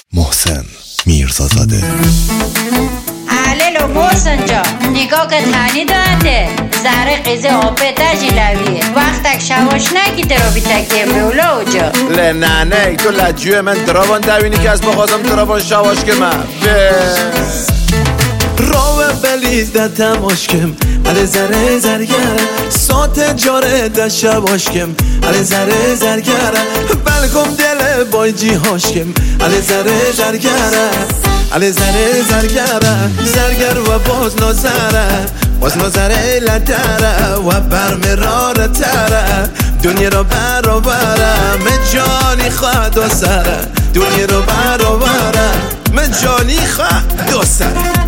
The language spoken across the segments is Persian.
محسن میرزازاده. عللو محسن جا نگاه که تانی داده زهره قیزه آپیتا جلویه وقتک شواش نکی درو بیتکیه بولا جا نه تو لجوه من دراوان دوینی که از بخوازم دراوان شواش که من راوه بلیزده تماشکم علی زره زرگره سات جاره ده شواشکم علی زره زرگره بلکم دل بای جی هاشکم علی زره زرگره علی زره زرگره زرگر و باز نظره لدره و برمراره تره دنیا رو برابره من جانی خواهد و سره دنیا رو برابره من جانی خواهد و سره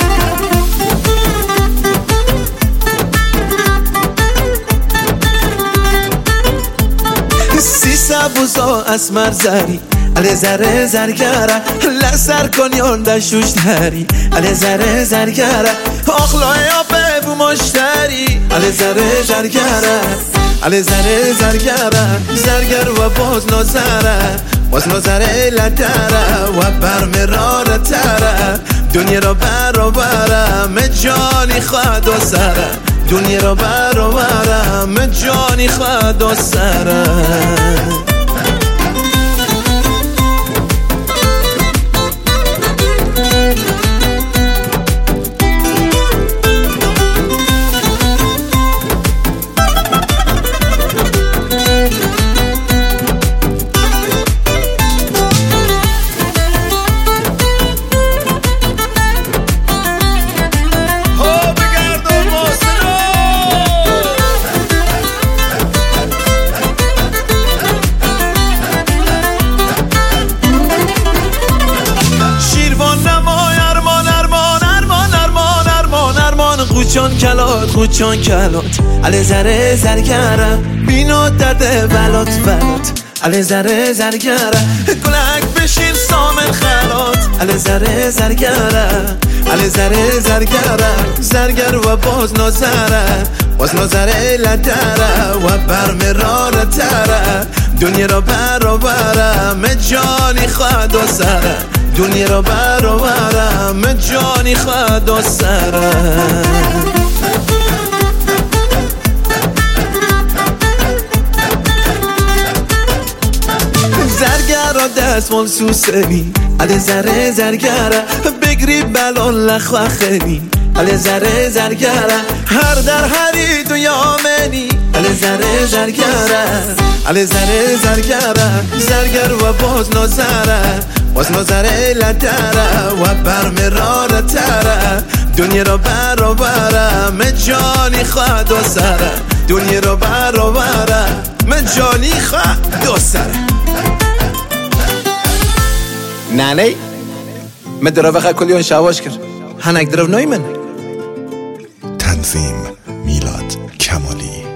سی سبوزا اسمر زری علی زره زرگره لسر کنیان دشوش دری علی زره زرگره آخلای آبه بو مشتری علی زره زرگره علی زره زرگره زرگر و باز نظره لدره و برمراره تره دنیا رو برابره من جانی خواهد و سره دنیا رو برابره من جانی خواهد و سره خوچان کلات علی زره زرگره بینو درده ولات علی زره زرگره گلک بشین سامن خلات علی زره زرگره علی زره زرگره زرگر و باز نظره لدره و برمراره تره دنیا رو برابره من جانی خواهد و سره دنیا رو برابره من جانی خواهد و سره زرگره دستمال سوسنی علی زره زرگره بگری بلان لخوه خنی علی زره زرگره هر در هری تو یامنی علی زره زرگره علی زره زرگره زرگر و باز نظره لدره و برمراره تره دنیا رو برابره من جانی خواهد و سره دنیا رو برابره من جانی خواهد و سره نه من دراوه خواه کلیون شواش کرد هنگ دراو نای من تنظیم میلاد کمالی.